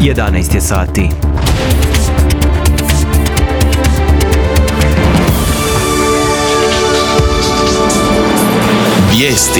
11 je sati. Vijesti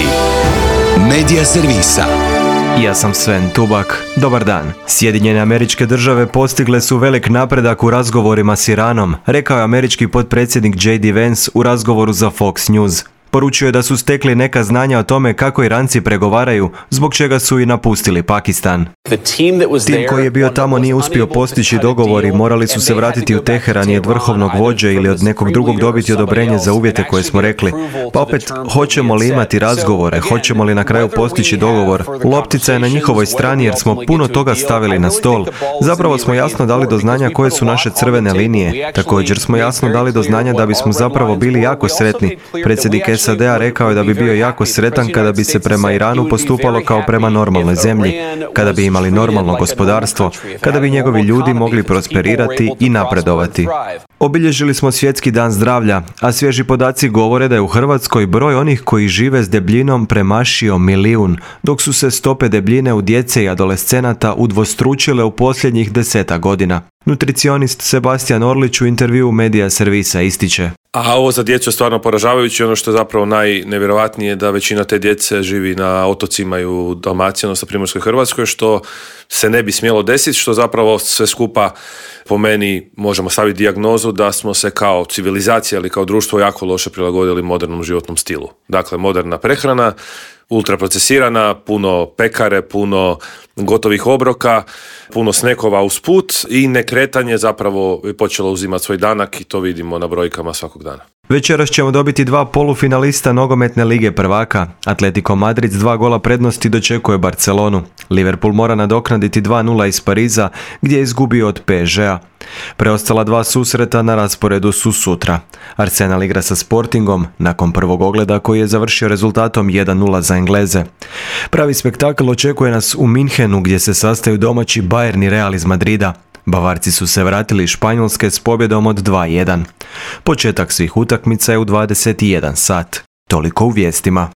Medija servisa. Ja sam Sven Tubak. Dobar dan. Sjedinjene Američke Države postigle su velik napredak u razgovorima s Iranom, rekao je američki potpredsjednik J.D. Vance u razgovoru za Fox News. Poručio je da su stekli neka znanja o tome kako Iranci pregovaraju, zbog čega su i napustili Pakistan. Tim koji je bio tamo nije uspio postići dogovor i morali su se vratiti u Teheran i od vrhovnog vođe ili od nekog drugog dobiti odobrenje za uvjete koje smo rekli. Pa opet, hoćemo li imati razgovore, hoćemo li na kraju postići dogovor? Loptica je na njihovoj strani jer smo puno toga stavili na stol. Zapravo smo jasno dali do znanja koje su naše crvene linije. Također smo jasno dali do znanja da bismo zapravo bili jako sretni. Predsjednik SAD-a rekao je da bi bio jako sretan kada bi se prema Iranu postupalo kao prema normalnoj zemlji, kada bi imali normalno gospodarstvo, kada bi njegovi ljudi mogli prosperirati i napredovati. Obilježili smo Svjetski dan zdravlja, a svježi podaci govore da je u Hrvatskoj broj onih koji žive s debljinom premašio 1 milijun, dok su se stope debljine u djece i adolescenata udvostručile u posljednjih 10 godina. Nutricionist Sebastian Orlić u intervjuu Medija servisa ističe: A ovo za djecu je stvarno poražavajuće. Ono što je zapravo najnevjerojatnije je da većina te djece živi na otocima i u Dalmaciji, odnosno Primorskoj Hrvatskoj, što se ne bi smjelo desiti, što zapravo sve skupa po meni možemo staviti dijagnozu da smo se kao civilizacija ili kao društvo jako loše prilagodili modernom životnom stilu. Dakle, moderna prehrana, ultraprocesirana, puno pekare, puno gotovih obroka, puno snekova usput i nekretanje zapravo je počelo uzimati svoj danak i to vidimo na brojkama svakog dana. Večeras ćemo dobiti 2 polufinalista nogometne lige prvaka. Atletico Madrid s 2 gola prednosti dočekuje Barcelonu. Liverpool mora nadoknaditi 2-0 iz Pariza gdje je izgubio od PSG-a. Preostala 2 susreta na rasporedu su sutra. Arsenal igra sa Sportingom nakon prvog ogleda koji je završio rezultatom 1-0 za Engleze. Pravi spektakl očekuje nas u Minhenu gdje se sastaju domaći Bayern i Real iz Madrida. Bavarci su se vratili iz Španjolske s pobjedom od 2-1. Početak svih utakmica je u 21 sat. Toliko u vijestima.